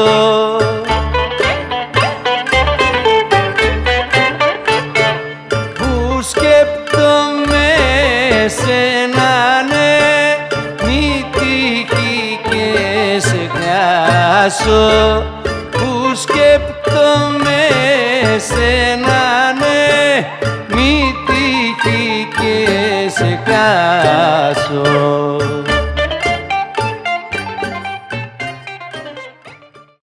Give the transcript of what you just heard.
Που σκέπτομαι σένα, ναι, μη τύχει και σε χάσω. Που σκέπτομαι σένα, ναι, μη τύχει και σε χάσω.